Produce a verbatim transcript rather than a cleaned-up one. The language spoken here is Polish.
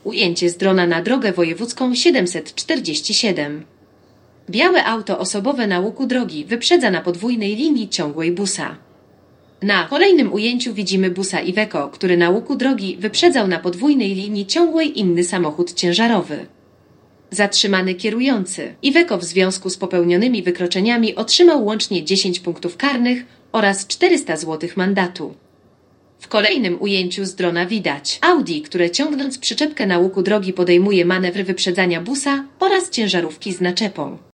Ujęcie z drona na drogę wojewódzką siedemset czterdzieści siedem. Białe auto osobowe na łuku drogi wyprzedza na podwójnej linii ciągłej busa. Na kolejnym ujęciu widzimy busa Iveco, który na łuku drogi wyprzedzał na podwójnej linii ciągłej inny samochód ciężarowy. Zatrzymany kierujący Iveco w związku z popełnionymi wykroczeniami otrzymał łącznie dziesięć punktów karnych oraz czterysta złotych mandatu. W kolejnym ujęciu z drona widać Audi, które ciągnąc przyczepkę na łuku drogi podejmuje manewr wyprzedzania busa oraz ciężarówki z naczepą.